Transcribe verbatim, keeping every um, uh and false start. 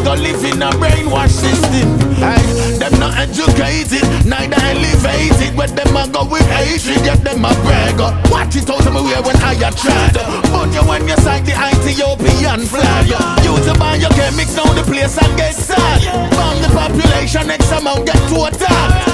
go live in a brainwash system. Aye, them not educated, neither elevated. But them a go with hatred, yet them a brag. Watch it out of my way when I a tried. But you when you sight the Ethiopian flag. You to buy your chemics down the place and get sad. Bomb the population, next amount get to attack.